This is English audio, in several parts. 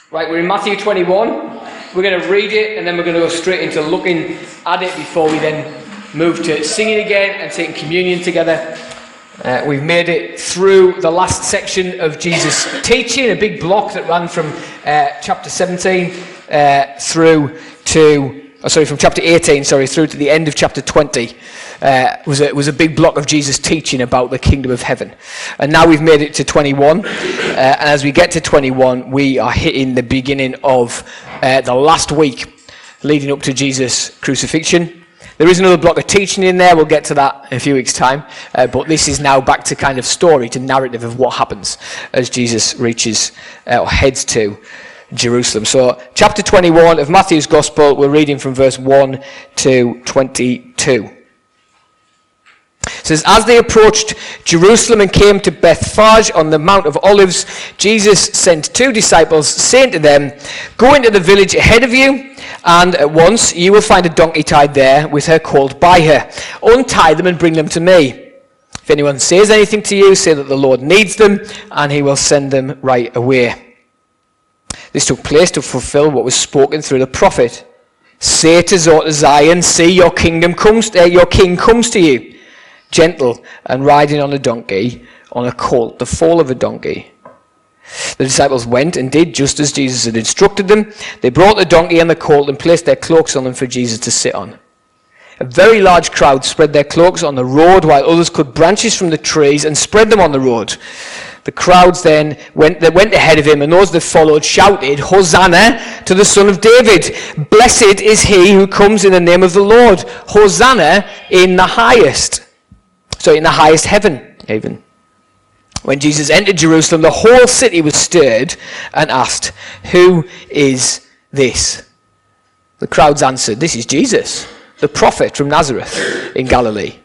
Right, we're in Matthew 21. We're going to read it and then we're going to go straight into looking at it before we then move to singing again and taking communion together. We've made it through the last section of Jesus' teaching, a big block that ran from chapter 17 from chapter 18, through to the end of chapter 20. Was a big block of Jesus teaching about the kingdom of heaven. And now we've made it to 21. And as we get to 21, we are hitting the beginning of the last week leading up to Jesus' crucifixion. There is another block of teaching in there. We'll get to that in a few weeks' time. But this is now back to kind of story, to narrative of what happens as Jesus reaches or heads to Jerusalem. So chapter 21 of Matthew's Gospel, we're reading from verse 1 to 22. It says, as they approached Jerusalem and came to Bethphage on the Mount of Olives, Jesus sent 2 disciples, saying to them, go into the village ahead of you, and at once you will find a donkey tied there with her colt by her. Untie them and bring them to me. If anyone says anything to you, say that the Lord needs them, and he will send them right away. This took place to fulfill what was spoken through the prophet. Say to Zion, see, your king comes to you. Gentle and riding on a donkey, on a colt, the foal of a donkey. The disciples went and did just as Jesus had instructed them. They brought the donkey and the colt and placed their cloaks on them for Jesus to sit on. A very large crowd spread their cloaks on the road, while others cut branches from the trees and spread them on the road. The crowds then went ahead of him, and those that followed shouted, Hosanna to the Son of David. Blessed is he who comes in the name of the Lord. Hosanna in the highest. So in the highest heaven, even. When Jesus entered Jerusalem, the whole city was stirred and asked, who is this? The crowds answered, this is Jesus, the prophet from Nazareth in Galilee.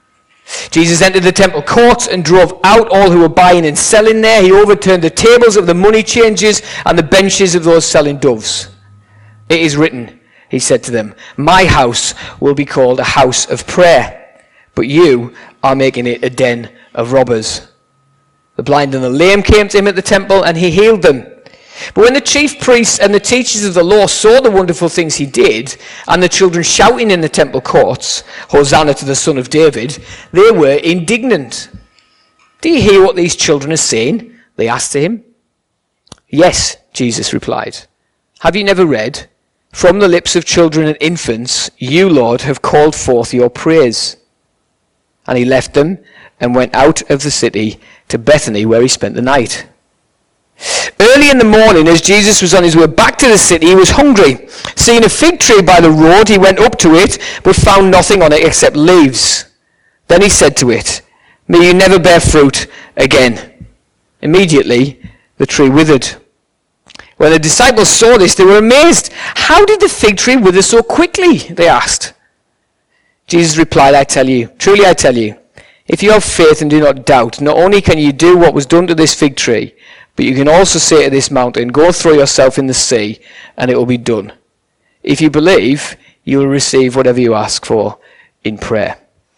Jesus entered the temple courts and drove out all who were buying and selling there. He overturned the tables of the money changers and the benches of those selling doves. It is written, he said to them, my house will be called a house of prayer, but you are making it a den of robbers. The blind and the lame came to him at the temple, and he healed them. But when the chief priests and the teachers of the law saw the wonderful things he did, and the children shouting in the temple courts, Hosanna to the Son of David, they were indignant. Do you hear what these children are saying? They asked him. Yes, Jesus replied. Have you never read, from the lips of children and infants, you, Lord, have called forth your praise. And he left them and went out of the city to Bethany, where he spent the night. Early in the morning, as Jesus was on his way back to the city, he was hungry. Seeing a fig tree by the road, he went up to it, but found nothing on it except leaves. Then he said to it, may you never bear fruit again. Immediately, the tree withered. When the disciples saw this, they were amazed. How did the fig tree wither so quickly? They asked. Jesus replied, truly I tell you, if you have faith and do not doubt, not only can you do what was done to this fig tree, but you can also say to this mountain, go throw yourself in the sea, and it will be done. If you believe, you will receive whatever you ask for in prayer.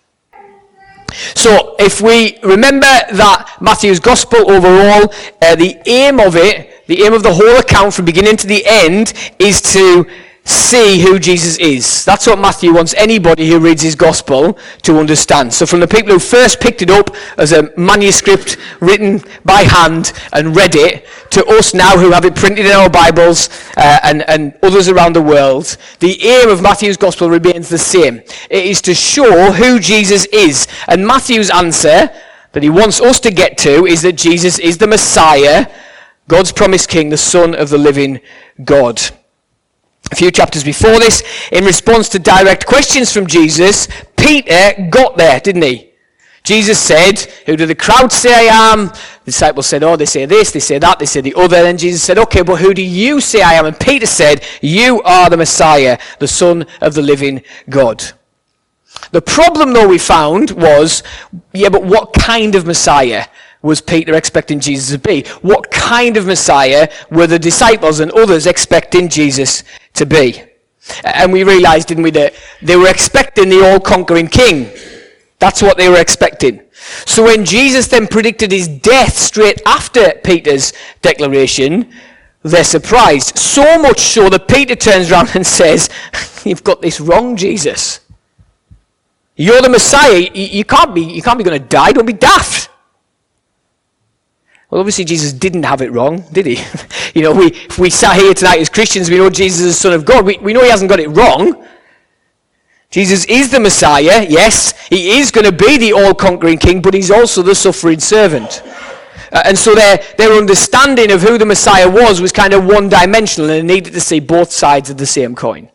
So, if we remember that Matthew's Gospel overall, the aim of the whole account from beginning to the end is to see who Jesus is. That's what Matthew wants anybody who reads his gospel to understand. So from the people who first picked it up as a manuscript written by hand and read it, to us now who have it printed in our Bibles and others around the world, the aim of Matthew's gospel remains the same. It is to show who Jesus is. And Matthew's answer that he wants us to get to is that Jesus is the Messiah, God's promised king, the Son of the living God. A few chapters before this, in response to direct questions from Jesus, Peter got there, didn't he? Jesus said, who do the crowd say I am? The disciples said, they say this, they say that, they say the other. Then Jesus said, okay, but who do you say I am? And Peter said, you are the Messiah, the Son of the living God. The problem, though, we found was, but what kind of Messiah was Peter expecting Jesus to be? What kind of Messiah were the disciples and others expecting Jesus to be? And we realized, didn't we, that they were expecting the all-conquering king. That's what they were expecting. So when Jesus then predicted his death straight after Peter's declaration, they're surprised. So much so that Peter turns around and says, "You've got this wrong, Jesus. You're the Messiah. You can't be going to die. Don't be daft." Well, obviously Jesus didn't have it wrong, did he? If we sat here tonight as Christians, we know Jesus is the Son of God. We know he hasn't got it wrong. Jesus is the Messiah, yes. He is going to be the all-conquering king, but he's also the suffering servant. And so their understanding of who the Messiah was kind of one-dimensional, and they needed to see both sides of the same coin.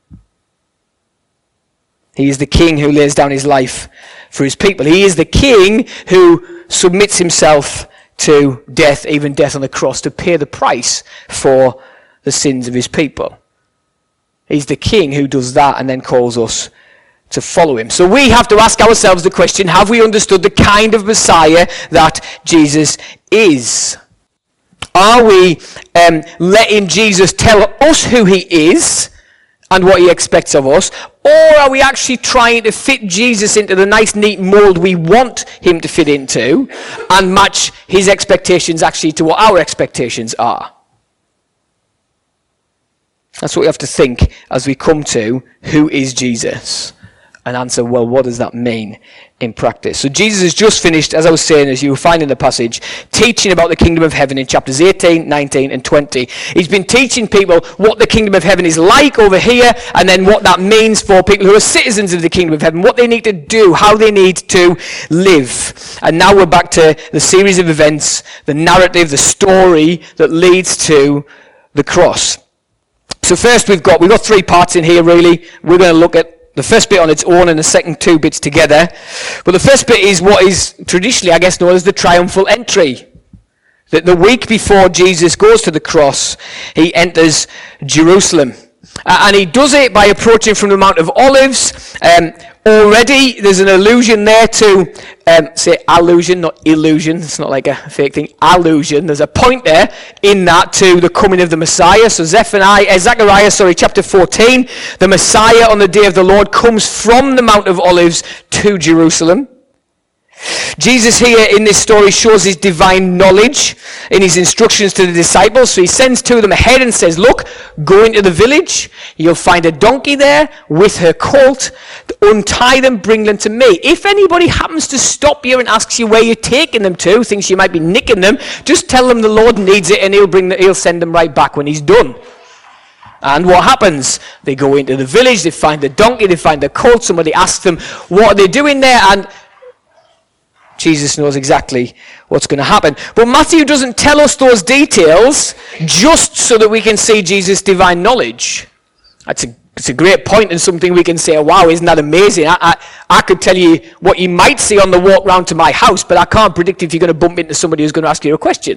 He is the king who lays down his life for his people. He is the king who submits himself to death, even death on the cross, to pay the price for the sins of his people. He's the king who does that and then calls us to follow him. So we have to ask ourselves the question, have we understood the kind of Messiah that Jesus is? Are we letting Jesus tell us who he is and what he expects of us? Or are we actually trying to fit Jesus into the nice, neat mold we want him to fit into and match his expectations actually to what our expectations are? That's what we have to think as we come to who is Jesus and answer, well, what does that mean in practice? So Jesus has just finished, as I was saying, as you will find in the passage, teaching about the kingdom of heaven in chapters 18, 19, and 20. He's been teaching people what the kingdom of heaven is like over here, and then what that means for people who are citizens of the kingdom of heaven, what they need to do, how they need to live. And now we're back to the series of events, the narrative, the story that leads to the cross. So first we've got 3 parts in here really. We're going to look at the first bit on its own and the second 2 bits together. But the first bit is what is traditionally, I guess, known as the triumphal entry. That the week before Jesus goes to the cross, he enters Jerusalem. And he does it by approaching from the Mount of Olives. Already there's an allusion there to, say allusion, not illusion. It's not like a fake thing. Allusion. There's a point there in that to the coming of the Messiah. So Zechariah, chapter 14. The Messiah on the day of the Lord comes from the Mount of Olives to Jerusalem. Jesus here in this story shows his divine knowledge in his instructions to the disciples. So he sends 2 of them ahead and says, look, go into the village. You'll find a donkey there with her colt. Untie them, bring them to me. If anybody happens to stop you and asks you where you're taking them to, thinks you might be nicking them, just tell them the Lord needs it and he'll send them right back when he's done. And what happens? They go into the village, they find the donkey, they find the colt. Somebody asks them, what are they doing there? And Jesus knows exactly what's going to happen. But Matthew doesn't tell us those details just so that we can see Jesus' divine knowledge. It's a great point and something we can say, wow, isn't that amazing? I could tell you what you might see on the walk round to my house, but I can't predict if you're going to bump into somebody who's going to ask you a question.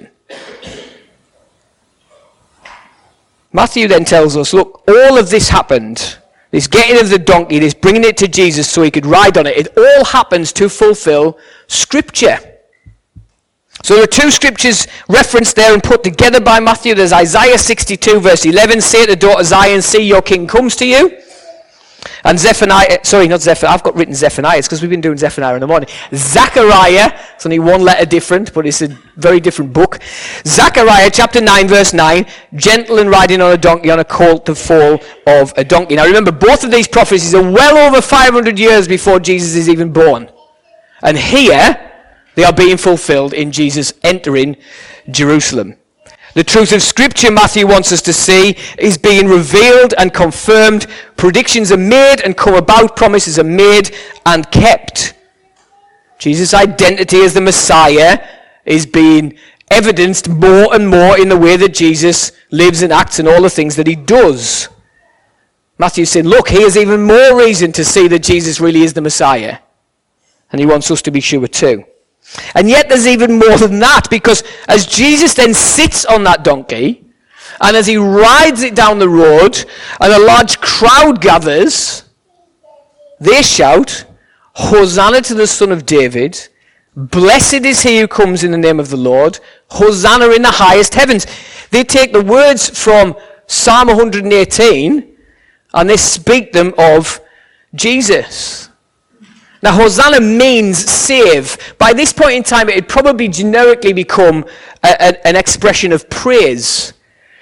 Matthew then tells us, look, all of this happened. This getting of the donkey, this bringing it to Jesus so he could ride on it, it all happens to fulfill Scripture. So there are 2 scriptures referenced there and put together by Matthew. There's Isaiah 62 verse 11, say to the daughter Zion, see your king comes to you. And Zephaniah, I've got written Zephaniah, it's because we've been doing Zephaniah in the morning. Zechariah, it's only 1 letter different, but it's a very different book. Zechariah chapter 9 verse 9, gentle and riding on a donkey, on a colt, the foal of a donkey. Now remember, both of these prophecies are well over 500 years before Jesus is even born. And here, they are being fulfilled in Jesus entering Jerusalem. The truth of Scripture, Matthew wants us to see, is being revealed and confirmed. Predictions are made and come about. Promises are made and kept. Jesus' identity as the Messiah is being evidenced more and more in the way that Jesus lives and acts and all the things that he does. Matthew said, look, here's even more reason to see that Jesus really is the Messiah. And he wants us to be sure too. And yet there's even more than that, because as Jesus then sits on that donkey, and as he rides it down the road, and a large crowd gathers, they shout, Hosanna to the Son of David, blessed is he who comes in the name of the Lord, Hosanna in the highest heavens. They take the words from Psalm 118, and they speak them of Jesus. Now, Hosanna means save. By this point in time, it had probably generically become an expression of praise.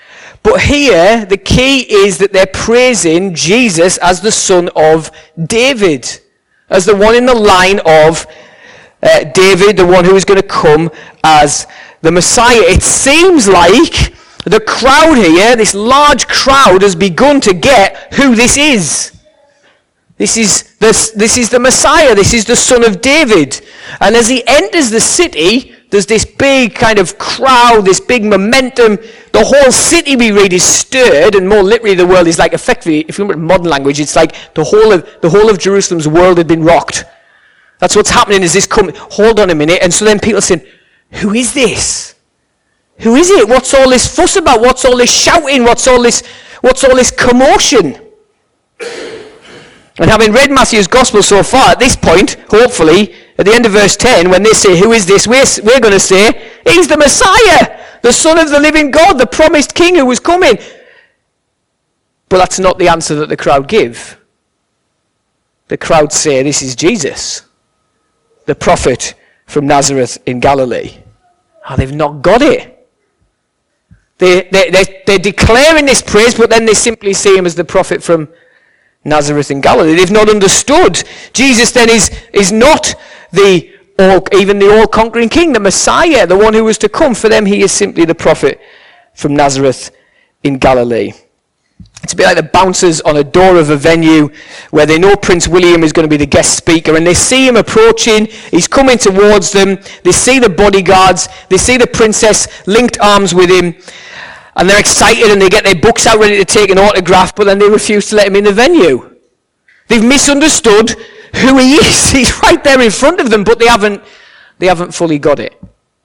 But here, the key is that they're praising Jesus as the son of David, as the one in the line of David, the one who is going to come as the Messiah. It seems like the crowd here, this large crowd, has begun to get who this is. This is the Messiah. This is the son of David. And as he enters the city, there's this big kind of crowd, this big momentum. The whole city, we read, is stirred, and more literally the world is like, effectively, if you look at modern language, it's like the whole of Jerusalem's world had been rocked. That's what's happening. Is this coming? Hold on a minute. And so then people are saying, who is this? Who is it? What's all this fuss about? What's all this shouting? What's all this commotion? And having read Matthew's gospel so far, at this point, hopefully, at the end of verse 10, when they say, who is this? We're going to say, he's the Messiah, the Son of the living God, the promised King who was coming. But that's not the answer that the crowd give. The crowd say, this is Jesus, the prophet from Nazareth in Galilee. Oh, they've not got it. They're declaring this praise, but then they simply see him as the prophet from Nazareth in Galilee. They've not understood. Jesus then is not even the all-conquering king, the Messiah, the one who was to come. For them, he is simply the prophet from Nazareth in Galilee. It's a bit like the bouncers on a door of a venue where they know Prince William is going to be the guest speaker, and they see him approaching. He's coming towards them. They see the bodyguards. They see the princess linked arms with him, and they're excited, and they get their books out ready to take an autograph, but then they refuse to let him in the venue. They've misunderstood who he is. He's right there in front of them, but they haven't fully got it.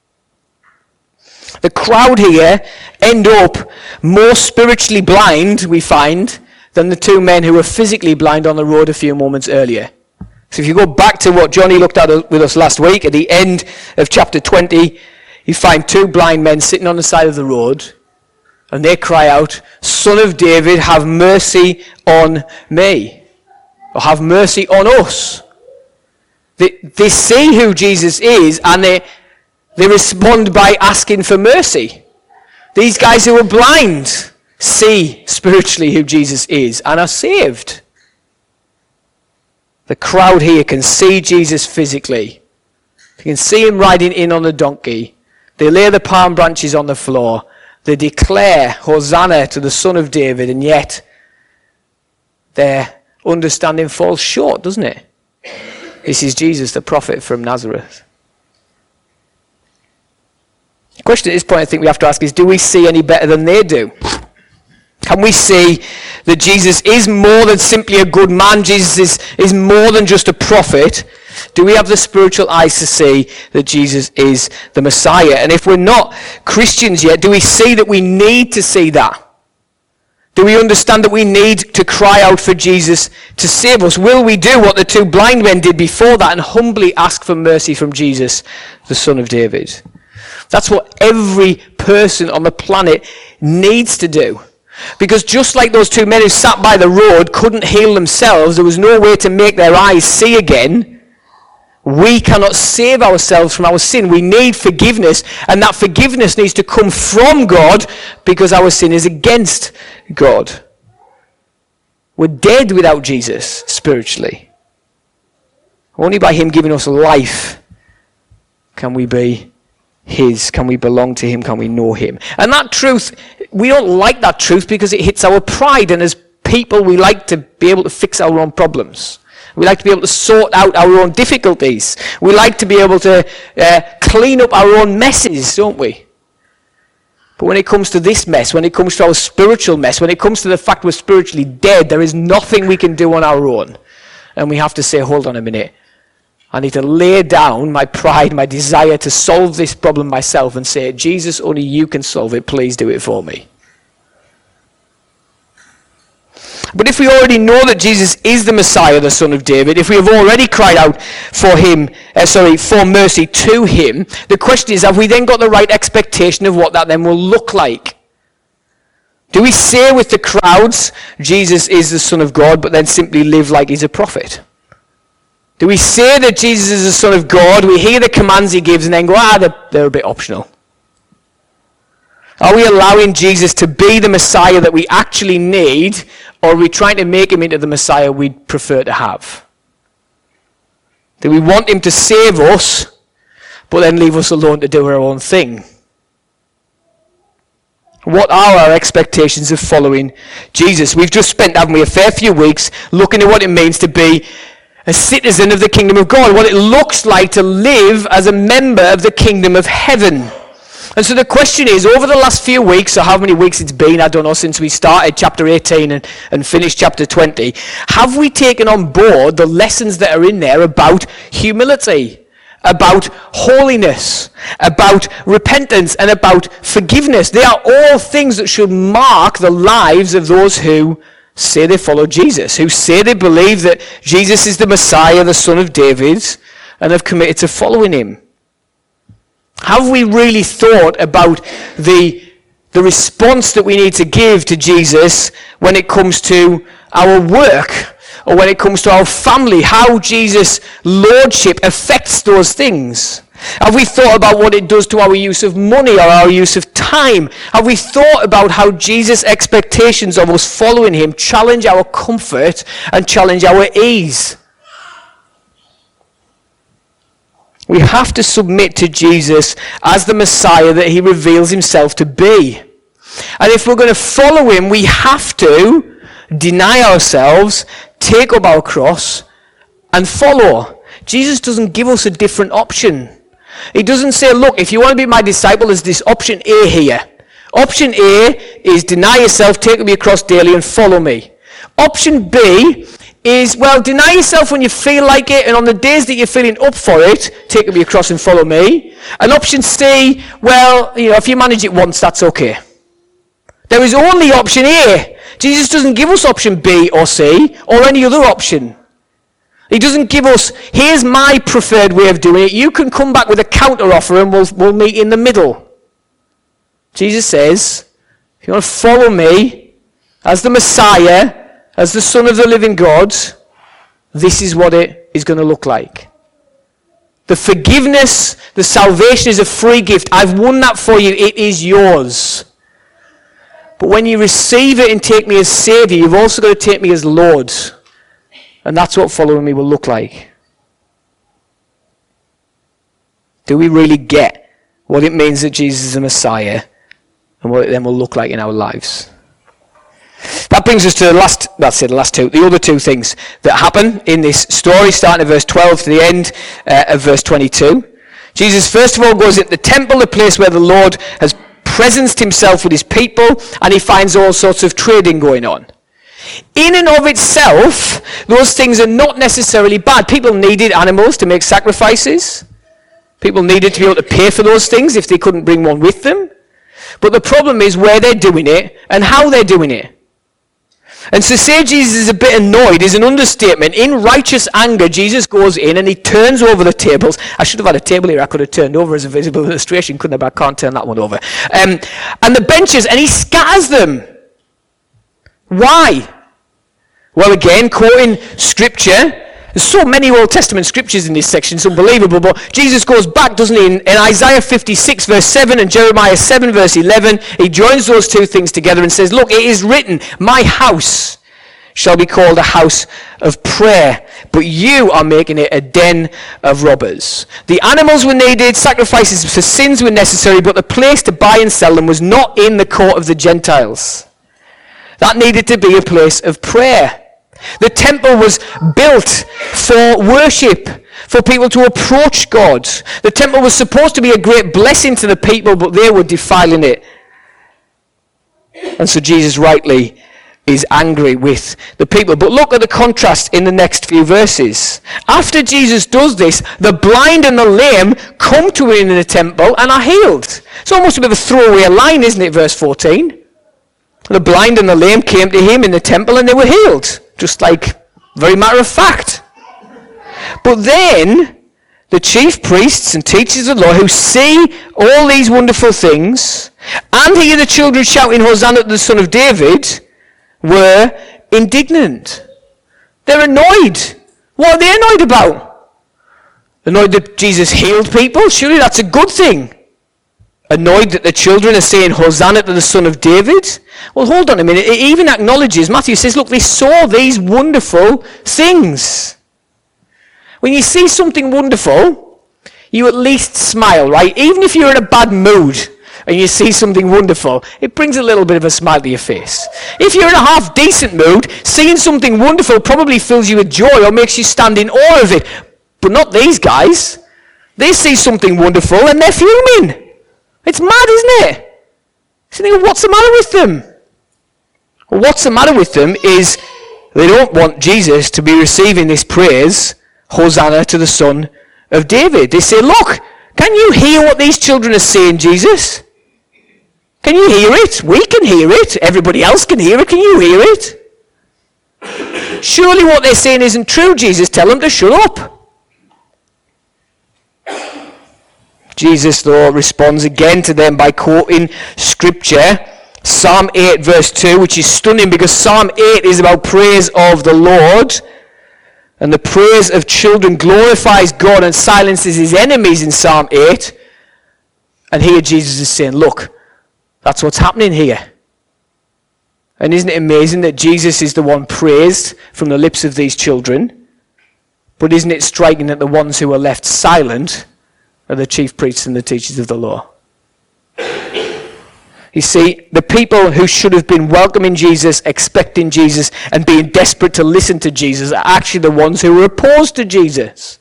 The crowd here end up more spiritually blind, we find, than the two men who were physically blind on the road a few moments earlier. So if you go back to what Johnny looked at with us last week, at the end of chapter 20, you find two blind men sitting on the side of the road, and they cry out, Son of David, have mercy on me. Or have mercy on us. They see who Jesus is, and they respond by asking for mercy. These guys who are blind see spiritually who Jesus is and are saved. The crowd here can see Jesus physically. You can see him riding in on a donkey. They lay the palm branches on the floor. They declare Hosanna to the Son of David, and yet their understanding falls short, doesn't it? This is Jesus, the prophet from Nazareth. The question at this point I think we have to ask is, do we see any better than they do? Can we see that Jesus is more than simply a good man? Jesus is more than just a prophet. Do we have the spiritual eyes to see that Jesus is the Messiah? And if we're not Christians yet, do we see that we need to see that? Do we understand that we need to cry out for Jesus to save us? Will we do what the two blind men did before that and humbly ask for mercy from Jesus, the Son of David? That's what every person on the planet needs to do. Because just like those two men who sat by the road couldn't heal themselves, there was no way to make their eyes see again, we cannot save ourselves from our sin. We need forgiveness, and that forgiveness needs to come from God because our sin is against God. We're dead without Jesus spiritually. Only by him giving us life can we be his, can we belong to him, can we know him. And that truth, we don't like that truth because it hits our pride, and as people we like to be able to fix our own problems. We like to be able to sort out our own difficulties. We like to be able to clean up our own messes, don't we? But when it comes to this mess, when it comes to our spiritual mess, when it comes to the fact we're spiritually dead, there is nothing we can do on our own. And we have to say, hold on a minute. I need to lay down my pride, my desire to solve this problem myself and say, Jesus, only you can solve it. Please do it for me. But if we already know that Jesus is the Messiah, the Son of David, if we have already cried out for for mercy to him, the question is, have we then got the right expectation of what that then will look like? Do we say with the crowds, Jesus is the Son of God, but then simply live like he's a prophet? Do we say that Jesus is the Son of God, we hear the commands he gives, and then go, they're a bit optional? Are we allowing Jesus to be the Messiah that we actually need, or are we trying to make him into the Messiah we'd prefer to have? Do we want him to save us, but then leave us alone to do our own thing? What are our expectations of following Jesus? We've just spent, haven't we, a fair few weeks looking at what it means to be a citizen of the kingdom of God, what it looks like to live as a member of the kingdom of heaven. And so the question is, over the last few weeks, or how many weeks it's been, I don't know, since we started chapter 18 and finished chapter 20, have we taken on board the lessons that are in there about humility, about holiness, about repentance, and about forgiveness? They are all things that should mark the lives of those who say they follow Jesus, who say they believe that Jesus is the Messiah, the Son of David, and have committed to following him. Have we really thought about the response that we need to give to Jesus when it comes to our work, or when it comes to our family, how Jesus' lordship affects those things? Have we thought about what it does to our use of money or our use of time? Have we thought about how Jesus' expectations of us following him challenge our comfort and challenge our ease? We have to submit to Jesus as the Messiah that he reveals himself to be. And if we're going to follow him, we have to deny ourselves, take up our cross, and follow. Jesus doesn't give us a different option. He doesn't say, look, if you want to be my disciple, there's this option A here. Option A is deny yourself, take up your cross daily, and follow me. Option B is, well, deny yourself when you feel like it, and on the days that you're feeling up for it, take up your cross and follow me. And option C, well, if you manage it once, that's okay. There is only option A. Jesus doesn't give us option B or C or any other option. He doesn't give us, here's my preferred way of doing it. You can come back with a counter offer and we'll meet in the middle. Jesus says, if you want to follow me as the Messiah, as the Son of the living God, this is what it is going to look like. The forgiveness, the salvation is a free gift. I've won that for you. It is yours. But when you receive it and take me as Savior, you've also got to take me as Lord. And that's what following me will look like. Do we really get what it means that Jesus is a Messiah and what it then will look like in our lives? That brings us to the other two things that happen in this story, starting at verse 12 to the end of verse 22. Jesus, first of all, goes into the temple, the place where the Lord has presenced himself with his people, and he finds all sorts of trading going on. In and of itself, those things are not necessarily bad. People needed animals to make sacrifices. People needed to be able to pay for those things if they couldn't bring one with them. But the problem is where they're doing it and how they're doing it. And to say Jesus is a bit annoyed is an understatement. In righteous anger, Jesus goes in and he turns over the tables. I should have had a table here I could have turned over as a visible illustration, couldn't have? I can't turn that one over. And the benches, and he scatters them. Why? Well, again, quoting Scripture. There's so many Old Testament scriptures in this section, it's unbelievable. But Jesus goes back, doesn't he, in Isaiah 56 verse 7 and Jeremiah 7 verse 11. He joins those two things together and says, look, it is written, my house shall be called a house of prayer, but you are making it a den of robbers. The animals were needed, sacrifices for sins were necessary, but the place to buy and sell them was not in the court of the Gentiles. That needed to be a place of prayer. The temple was built for worship, for people to approach God. The temple was supposed to be a great blessing to the people, but they were defiling it. And so Jesus rightly is angry with the people. But look at the contrast in the next few verses. After Jesus does this, the blind and the lame come to him in the temple and are healed. It's almost a bit of a throwaway line, isn't it, verse 14? The blind and the lame came to him in the temple and they were healed. Just like, very matter of fact. But then, the chief priests and teachers of the law who see all these wonderful things and hear the children shouting, Hosanna to the Son of David, were indignant. They're annoyed. What are they annoyed about? Annoyed that Jesus healed people? Surely that's a good thing. annoyed that the children are saying, Hosanna to the Son of David? Well, hold on a minute. It even acknowledges, Matthew says, look, they saw these wonderful things. When you see something wonderful, you at least smile, right? Even if you're in a bad mood and you see something wonderful, it brings a little bit of a smile to your face. If you're in a half-decent mood, seeing something wonderful probably fills you with joy or makes you stand in awe of it. But not these guys. They see something wonderful and they're fuming. It's mad, isn't it? So you think, what's the matter with them? Well, what's the matter with them is they don't want Jesus to be receiving this praise, Hosanna to the Son of David. They say, look, can you hear what these children are saying, Jesus? Can you hear it? We can hear it. Everybody else can hear it. Can you hear it? Surely what they're saying isn't true, Jesus. Tell them to shut up. Jesus, though, responds again to them by quoting Scripture, Psalm 8, verse 2, which is stunning because Psalm 8 is about praise of the Lord. And the praise of children glorifies God and silences his enemies in Psalm 8. And here Jesus is saying, look, that's what's happening here. And isn't it amazing that Jesus is the one praised from the lips of these children? But isn't it striking that the ones who are left silent are the chief priests and the teachers of the law? You see, the people who should have been welcoming Jesus, expecting Jesus, and being desperate to listen to Jesus are actually the ones who were opposed to Jesus.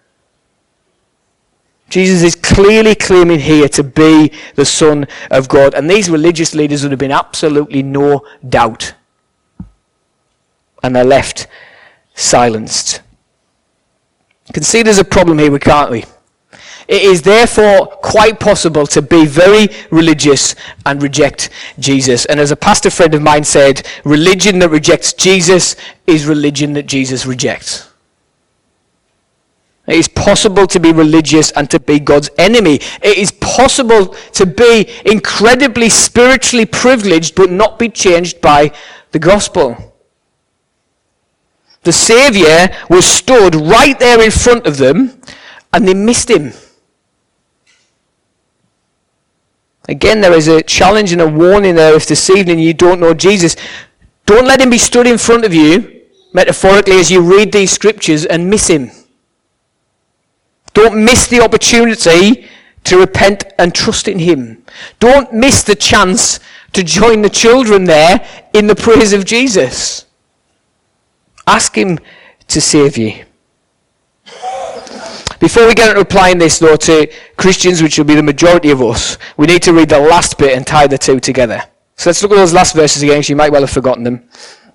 Jesus is clearly claiming here to be the Son of God, and these religious leaders would have been absolutely no doubt. And they're left silenced. You can see there's a problem here, can't we? It is therefore quite possible to be very religious and reject Jesus. And as a pastor friend of mine said, religion that rejects Jesus is religion that Jesus rejects. It is possible to be religious and to be God's enemy. It is possible to be incredibly spiritually privileged but not be changed by the gospel. The Saviour was stood right there in front of them and they missed him. Again, there is a challenge and a warning there if this evening you don't know Jesus. Don't let him be stood in front of you, metaphorically, as you read these scriptures and miss him. Don't miss the opportunity to repent and trust in him. Don't miss the chance to join the children there in the praise of Jesus. Ask him to save you. Before we get into applying this, though, to Christians, which will be the majority of us, we need to read the last bit and tie the two together. So let's look at those last verses again, because you might well have forgotten them.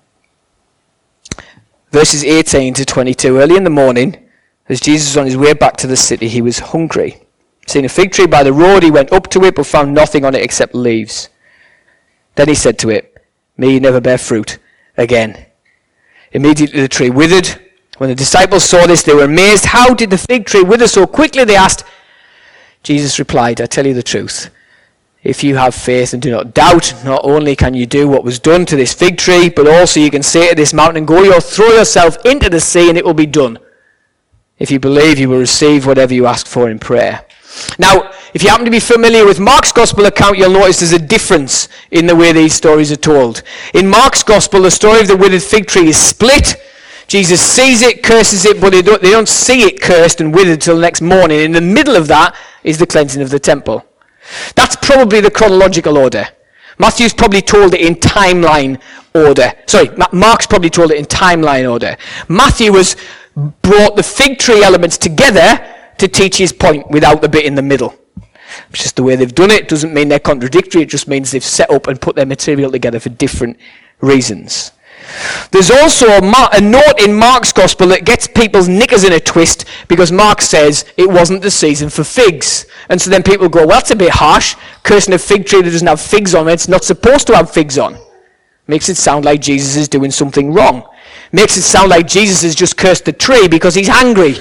Verses 18 to 22. Early in the morning, as Jesus was on his way back to the city, he was hungry. Seeing a fig tree by the road, he went up to it, but found nothing on it except leaves. Then he said to it, "May you never bear fruit again." Immediately the tree withered. When the disciples saw this, they were amazed. "How did the fig tree wither so quickly?" they asked. Jesus replied, "I tell you the truth. If you have faith and do not doubt, not only can you do what was done to this fig tree, but also you can say to this mountain, 'Go, throw yourself into the sea,' and it will be done. If you believe, you will receive whatever you ask for in prayer." Now, if you happen to be familiar with Mark's gospel account, you'll notice there's a difference in the way these stories are told. In Mark's gospel, the story of the withered fig tree is split. Jesus sees it, curses it, but they don't see it cursed and withered till the next morning. In the middle of that is the cleansing of the temple. That's probably the chronological order. Matthew's probably told it in timeline order. Mark's probably told it in timeline order. Matthew has brought the fig tree elements together to teach his point without the bit in the middle. It's just the way they've done it. It doesn't mean they're contradictory. It just means they've set up and put their material together for different reasons. There's also a note in Mark's gospel that gets people's knickers in a twist because Mark says it wasn't the season for figs. And so then people go, well, that's a bit harsh. Cursing a fig tree that doesn't have figs on it, it's not supposed to have figs on. Makes it sound like Jesus is doing something wrong. Makes it sound like Jesus has just cursed the tree because he's angry.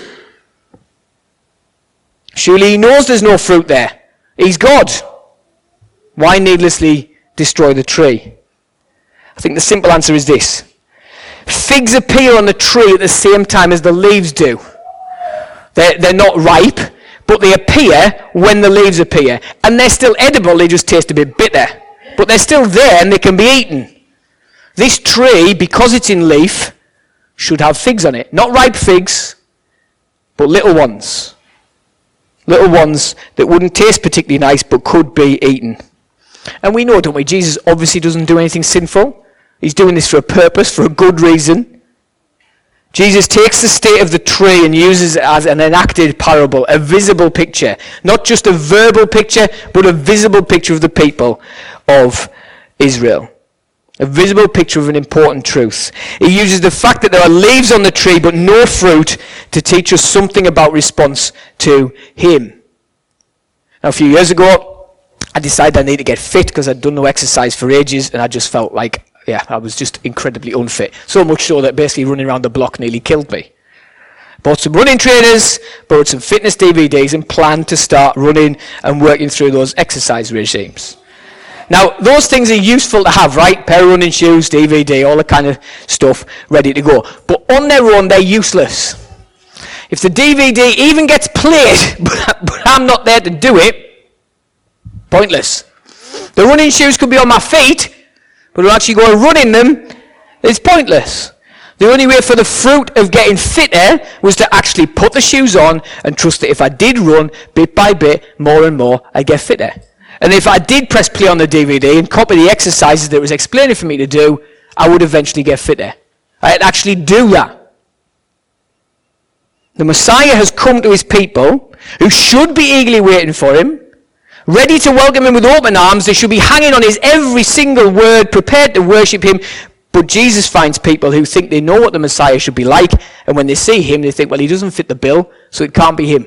Surely he knows there's no fruit there. He's God. Why needlessly destroy the tree? I think the simple answer is this. Figs appear on the tree at the same time as the leaves do. They're not ripe, but they appear when the leaves appear. And they're still edible, they just taste a bit bitter. But they're still there and they can be eaten. This tree, because it's in leaf, should have figs on it. Not ripe figs, but little ones. Little ones that wouldn't taste particularly nice, but could be eaten. And we know, don't we, Jesus obviously doesn't do anything sinful. He's doing this for a purpose, for a good reason. Jesus takes the state of the tree and uses it as an enacted parable, a visible picture. Not just a verbal picture, but a visible picture of the people of Israel. A visible picture of an important truth. He uses the fact that there are leaves on the tree but no fruit to teach us something about response to him. Now, a few years ago, I decided I need to get fit because I'd done no exercise for ages and I just felt like, I was just incredibly unfit. So much so that basically running around the block nearly killed me. Bought some running trainers, borrowed some fitness DVDs and planned to start running and working through those exercise regimes. Now, those things are useful to have, right? Pair of running shoes, DVD, all the kind of stuff ready to go. But on their own, they're useless. If the DVD even gets played, but I'm not there to do it, pointless. The running shoes could be on my feet, but to actually go and run in them, it's pointless. The only way for the fruit of getting fitter was to actually put the shoes on and trust that if I did run, bit by bit, more and more, I'd get fitter. And if I did press play on the DVD and copy the exercises that it was explaining for me to do, I would eventually get fitter. I'd actually do that. The Messiah has come to his people, who should be eagerly waiting for him, ready to welcome him with open arms. They should be hanging on his every single word, prepared to worship him. But Jesus finds people who think they know what the Messiah should be like, and when they see him, they think, well, he doesn't fit the bill, so it can't be him.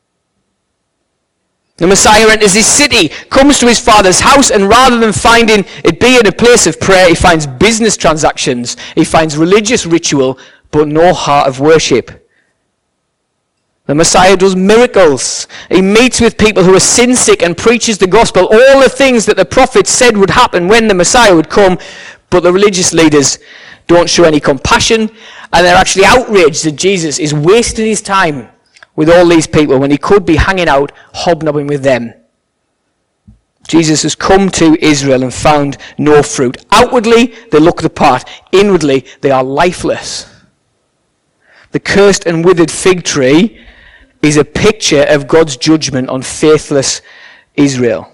The Messiah enters his city, comes to his father's house, and rather than finding it being a place of prayer, he finds business transactions. He finds religious ritual, but no heart of worship. The Messiah does miracles. He meets with people who are sin sick and preaches the gospel. All the things that the prophets said would happen when the Messiah would come, but the religious leaders don't show any compassion, and they're actually outraged that Jesus is wasting his time with all these people when he could be hanging out, hobnobbing with them. Jesus has come to Israel and found no fruit. Outwardly, they look the part. Inwardly, they are lifeless. The cursed and withered fig tree is a picture of God's judgment on faithless Israel.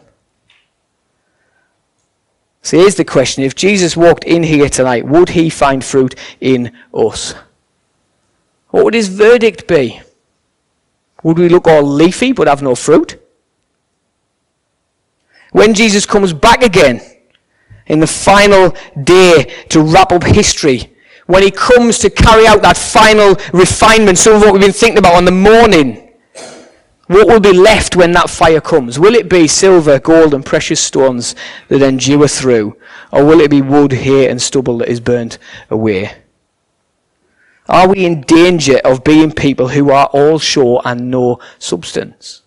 So here's the question. If Jesus walked in here tonight, would he find fruit in us? What would his verdict be? Would we look all leafy but have no fruit? When Jesus comes back again in the final day to wrap up history, when he comes to carry out that final refinement, some of what we've been thinking about on the morning, what will be left when that fire comes? Will it be silver, gold, and precious stones that endure through? Or will it be wood, hay, and stubble that is burnt away? Are we in danger of being people who are all show and no substance?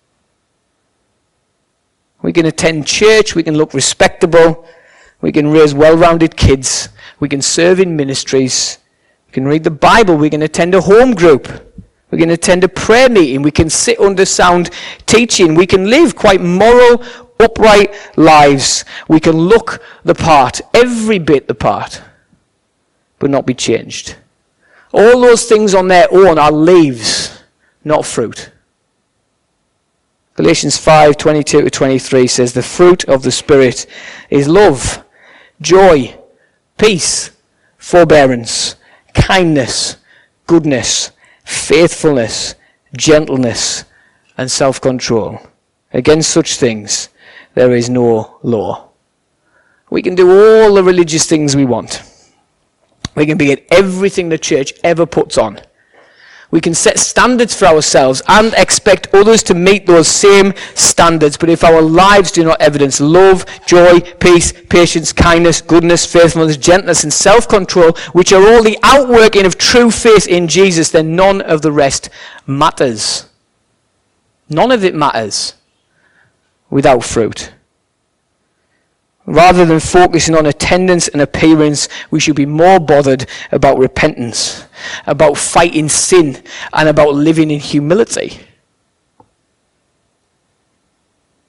We can attend church, we can look respectable, we can raise well-rounded kids, we can serve in ministries, we can read the Bible, we can attend a home group, we can attend a prayer meeting, we can sit under sound teaching, we can live quite moral, upright lives, we can look the part, every bit the part, but not be changed. All those things on their own are leaves, not fruit. Galatians 5:22-23 says, the fruit of the Spirit is love, joy, peace, forbearance, kindness, goodness, faithfulness, gentleness, and self-control. Against such things there is no law. We can do all the religious things we want. We can be at everything the church ever puts on. We can set standards for ourselves and expect others to meet those same standards. But if our lives do not evidence love, joy, peace, patience, kindness, goodness, faithfulness, gentleness, and self-control, which are all the outworking of true faith in Jesus, then none of the rest matters. None of it matters without fruit. Rather than focusing on attendance and appearance, we should be more bothered about repentance, about fighting sin, and about living in humility.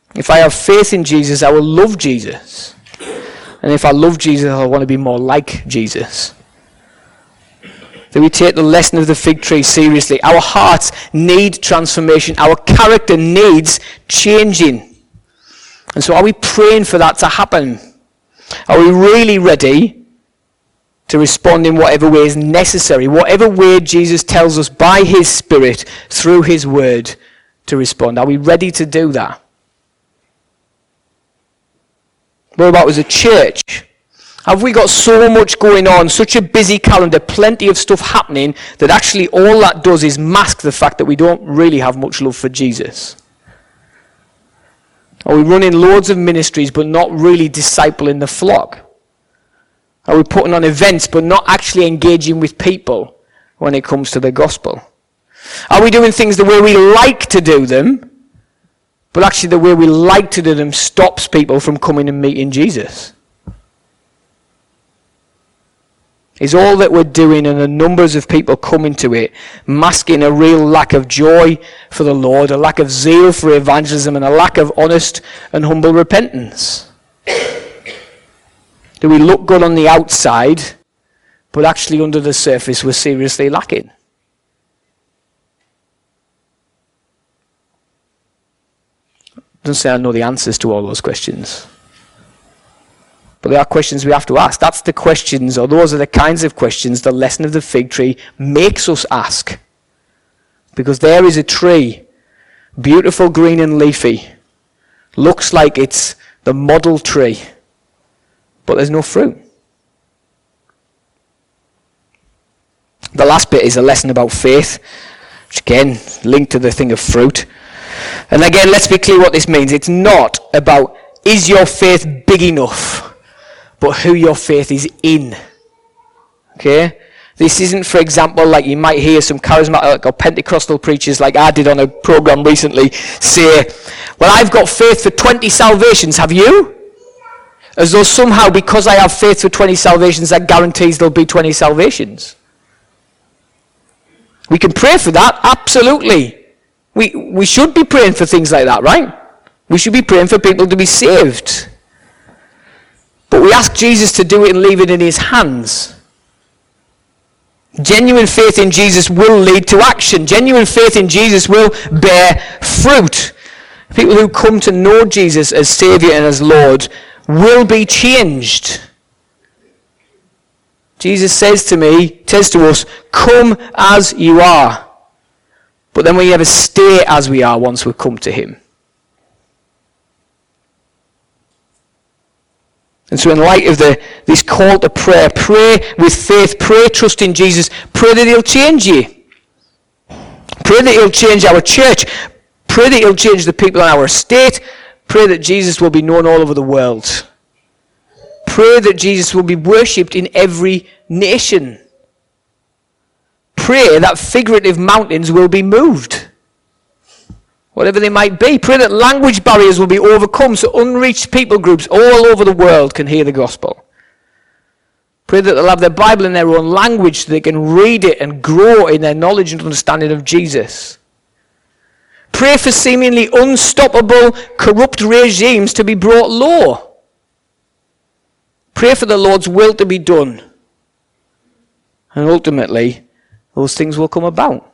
If I have faith in Jesus, I will love Jesus. And if I love Jesus, I want to be more like Jesus. That we take the lesson of the fig tree seriously. Our hearts need transformation. Our character needs changing. And so are we praying for that to happen? Are we really ready to respond in whatever way is necessary, whatever way Jesus tells us by his Spirit, through his word, to respond? Are we ready to do that? What about as a church? Have we got so much going on, such a busy calendar, plenty of stuff happening, that actually all that does is mask the fact that we don't really have much love for Jesus? Are we running loads of ministries but not really discipling the flock? Are we putting on events but not actually engaging with people when it comes to the gospel? Are we doing things the way we like to do them, but actually the way we like to do them stops people from coming and meeting Jesus? Is all that we're doing and the numbers of people coming to it masking a real lack of joy for the Lord, a lack of zeal for evangelism, and a lack of honest and humble repentance? Do we look good on the outside, but actually under the surface we're seriously lacking? Doesn't say I know the answers to all those questions. But there are questions we have to ask. That's the questions, or those are the kinds of questions the lesson of the fig tree makes us ask. Because there is a tree, beautiful, green and leafy. Looks like it's the model tree. But there's no fruit. The last bit is a lesson about faith, which again, linked to the thing of fruit. And again, let's be clear what this means. It's not about, is your faith big enough? But who your faith is in. Okay? This isn't, for example, like you might hear some charismatic or Pentecostal preachers, like I did on a program recently, say, well, I've got faith for 20 salvations, have you? As though somehow, because I have faith for 20 salvations, that guarantees there'll be 20 salvations. We can pray for that, absolutely. We should be praying for things like that, right? We should be praying for people to be saved. But we ask Jesus to do it and leave it in his hands. Genuine faith in Jesus will lead to action. Genuine faith in Jesus will bear fruit. People who come to know Jesus as Saviour and as Lord will be changed. Jesus says to us, come as you are. But then we never stay as we are once we've come to him. And so in light of this call to prayer, pray with faith, pray trust in Jesus, pray that he'll change you. Pray that he'll change our church. Pray that he'll change the people in our estate. Pray that Jesus will be known all over the world. Pray that Jesus will be worshipped in every nation. Pray that figurative mountains will be moved. Whatever they might be. Pray that language barriers will be overcome so unreached people groups all over the world can hear the gospel. Pray that they'll have their Bible in their own language so they can read it and grow in their knowledge and understanding of Jesus. Pray for seemingly unstoppable, corrupt regimes to be brought low. Pray for the Lord's will to be done. And ultimately, those things will come about.